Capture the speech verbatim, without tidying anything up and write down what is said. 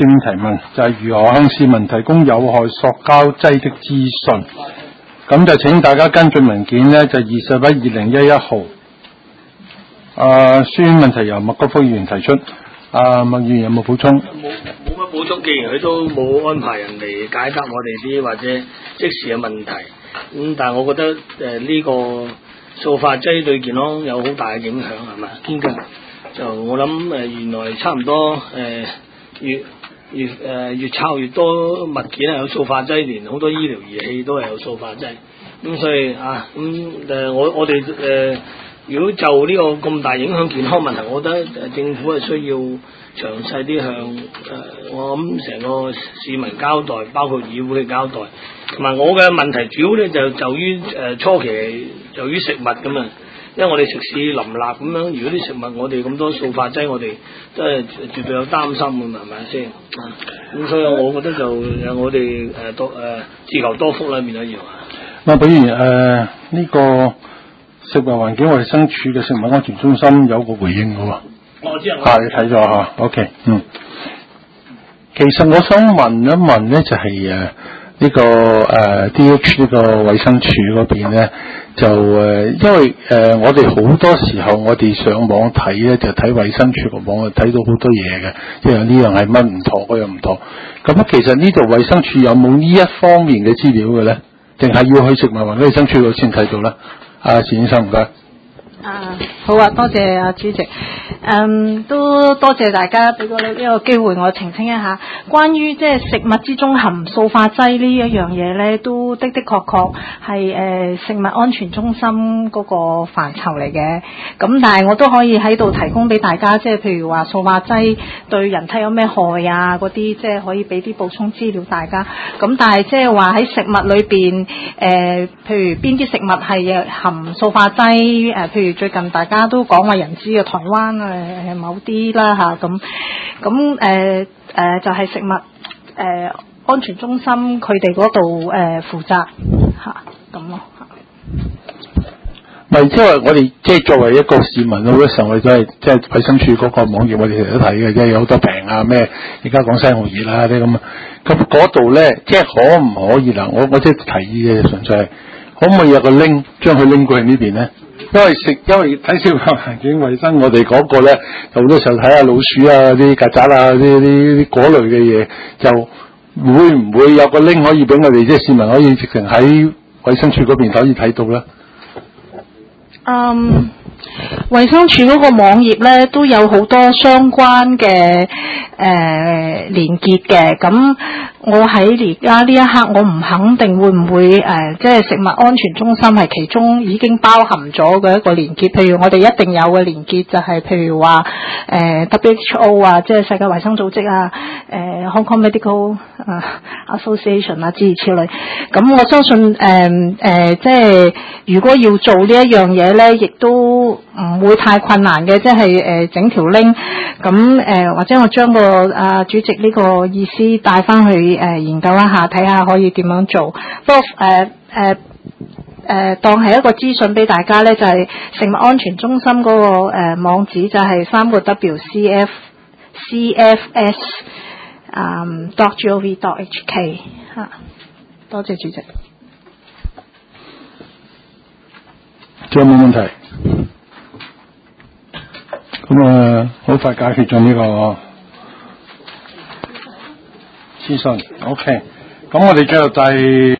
書面提問，就係、是、如何向市民提供有害塑膠劑的資訊。咁就請大家跟進文件呢，就二十一二零一一號。啊，書面問題由麥國鋒議員提出。啊，麥議員有冇補充？ 冇冇乜補充，既然佢都冇安排人嚟解答我哋啲或者即時嘅問題，咁、嗯、但係我覺得誒呢、呃這個塑化劑對健康有好大嘅影響，係咪？堅哥，就我諗誒、呃、原來差唔多誒、呃、越越誒、呃、越抄越多物件係有塑化劑，連好多醫療儀器都係有塑化劑，咁、嗯、所以啊咁誒、嗯呃、我我哋誒。呃如果就呢個咁大影響健康問題，我覺得誒政府係需要詳細啲向誒、呃、我諗成個市民交代，包括議會嘅交代。同埋我嘅問題主要咧就就於誒、呃、初期就於食物咁啊，因為我哋食肆林立咁樣，如果啲食物我哋咁多塑化劑，我哋真係絕對有擔心㗎嘛，係咪先？啊，咁所以我覺得就我哋誒多誒自求多福啦，變咗要啊。 嗱，比如誒呢個。食物環境衛生署嘅食物安全中心有個回應嘅喎， 我知啊， 啊你睇咗嚇 ，OK， 嗯，其實我想問一問咧，就係誒呢個誒、呃、D H 呢個衛生署嗰邊咧，就誒、呃、因為誒、呃、我哋好多時候我哋上網睇咧，就睇衛生署個網，睇到好多嘢嘅，即係呢樣係乜唔妥，嗰樣唔妥。咁其實呢度衛生署有冇呢一方面嘅資料嘅咧？定係要去食物環境衛生署度先睇到咧？啊，錢先生唔該。 啊，好啊，多謝啊主席。嗯，都多謝大家俾個呢個機會我澄清一下，關於即係食物之中含塑化劑呢一樣嘢咧，都的的確確係誒食物安全中心嗰個範疇嚟嘅。咁但係我都可以喺度提供俾大家，即係譬如話塑化劑對人體有咩害啊嗰啲，即係可以俾啲補充資料大家。咁但係即係話喺食物裏邊誒，譬如邊啲食物係含塑化劑誒、呃，譬如最近大家都講話人知嘅台灣誒某啲啦嚇，咁咁誒誒就係、是、食物誒、呃、安全中心佢哋嗰度誒負責嚇咁咯嚇。 唔係，即係我哋即係作為一個市民，好多時候我哋都係即係衛生署嗰個網頁，我哋成日都睇嘅，即係有好多病啊咩，而家講西澳熱啦啲咁啊，咁嗰度咧即係可唔可以嗱？我我即係提議嘅，純粹係可唔可以有個 link 將佢拎過去呢邊咧？因為食，因為睇小環境衛生，我哋講過咧，好多時候睇下老鼠啊、啲曱甴啊、啲啲嗰類嘅嘢，就會唔會有個 link 可以俾我哋即係市民可以直情喺衛生署嗰邊可以睇到咧？ 嗯，衛生署嗰個網頁咧都有好多相關嘅誒連結嘅，咁我喺而家呢一刻我唔肯定會唔會誒、呃，即係食物安全中心係其中已經包含咗嘅一個連結。譬如我哋一定有嘅連結就係譬如話誒、呃、W H O 啊，即係世界衛生組織啊，誒、呃、Hong Kong Medical、呃、Association 啊諸如此類。咁我相信誒誒、呃呃，即係如果要做呢一樣嘢咧，亦都唔會太困難嘅，即係誒、呃、整條 link。咁誒、呃、或者我將個啊主席呢個意思帶翻去誒、呃、研究一下，睇下可以點樣做。不過誒誒誒當係一個資訊俾大家咧，就係、是、食物安全中心嗰、那個誒、呃、網址就係三個 W C F C F S 啊 dot gov dot H K 嚇。多謝主席。 仲有冇問題？咁啊，好快解決咗呢個諮詢。OK，咁我哋繼續第。